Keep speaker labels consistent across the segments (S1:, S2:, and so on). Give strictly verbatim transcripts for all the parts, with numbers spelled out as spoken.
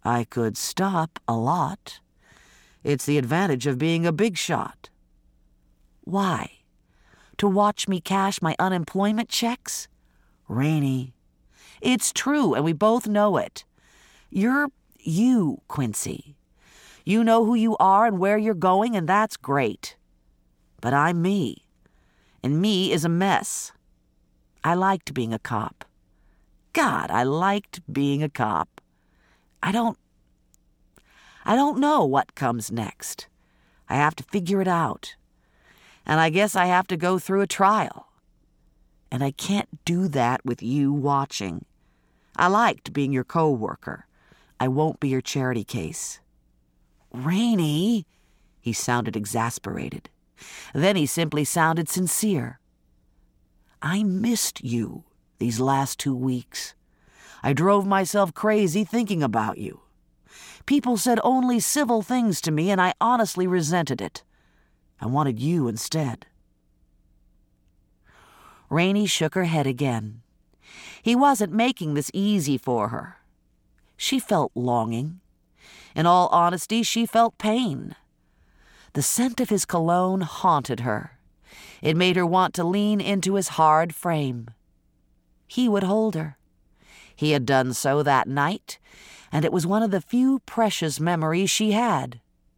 S1: I could stop a lot. It's the advantage of being a big shot. Why? To watch me cash my unemployment checks? Rainey, it's true, and we both know it. You're you, Quincy. You know who you are and where you're going, and that's great. But I'm me, and me is a mess. I liked being a cop. God, I liked being a cop. I don't... I don't know what comes next. I have to figure it out. And I guess I have to go through a trial. And I can't do that with you watching. I liked being your co-worker. I won't be your charity case. Rainey, he sounded exasperated. Then he simply sounded sincere. I missed you these last two weeks. I drove myself crazy thinking about you. People said only civil things to me, and I honestly resented it. I wanted you instead. Rainey shook her head again. He wasn't making this easy for her. She felt longing. In all honesty, she felt pain. The scent of his cologne haunted her. It made her want to lean into his hard frame. He would hold her. He had done so that night, and it was one of the few precious memories she had.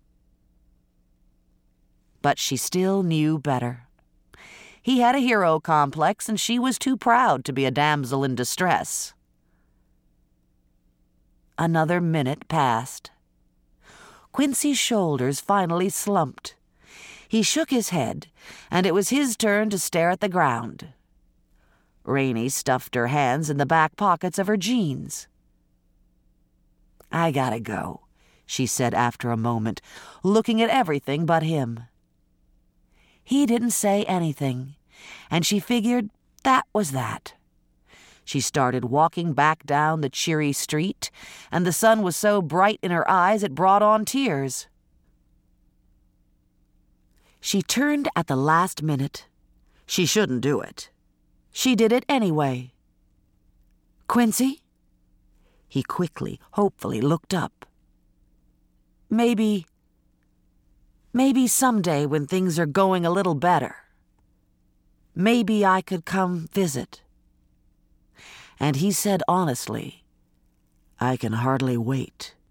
S1: But she still knew better. He had a hero complex, and she was too proud to be a damsel in distress. Another minute passed. Quincy's shoulders finally slumped. He shook his head, and it was his turn to stare at the ground. Rainey stuffed her hands in the back pockets of her jeans. I gotta go, she said after a moment, looking at everything but him. He didn't say anything, and she figured that was that. She started walking back down the cheery street, and the sun was so bright in her eyes it brought on tears. She turned at the last minute. She shouldn't do it. She did it anyway. Quincy? He quickly, hopefully looked up. Maybe... Maybe someday when things are going a little better. Maybe I could come visit. And he said honestly, I can hardly wait.